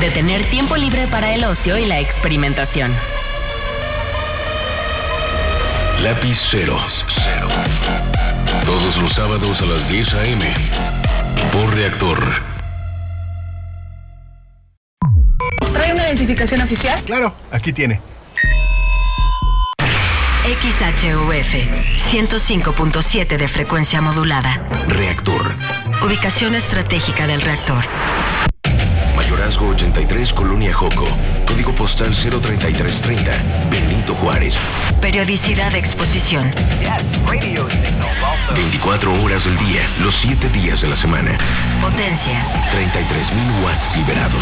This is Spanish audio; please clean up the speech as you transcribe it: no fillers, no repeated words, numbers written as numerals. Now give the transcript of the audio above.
de tener tiempo libre para el ocio y la experimentación. Lápiz Cero. Todos los sábados a las 10 a.m. por Reactor. ¿Trae una identificación oficial? Claro, aquí tiene. XHUF 105.7 de frecuencia modulada. Reactor. Ubicación estratégica del reactor. Mayorazgo 83, Colonia Joco. Código postal 03330, Benito Juárez. Periodicidad de exposición. 24 horas del día, los 7 días de la semana. Potencia. 33,000 watts liberados.